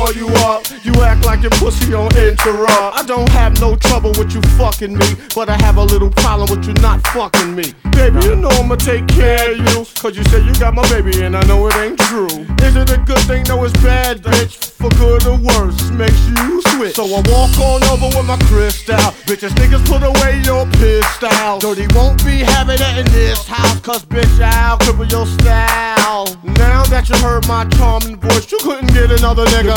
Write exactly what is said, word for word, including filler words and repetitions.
call you up, you act like your pussy on interrupt. I don't have no trouble with you fucking me, but I have a little problem with you not fucking me. Baby, you know I'ma take care of you, cause you say you got my baby and I know it ain't true. Is it a good thing? No, it's bad, bitch. For good or worse, makes you switch. So I walk on over with my crystal. Bitches, niggas, put away your pistol. Dirty won't be having it in this house, cause bitch, I'll cripple your style. Now that you heard my charming voice, you couldn't get another nigga.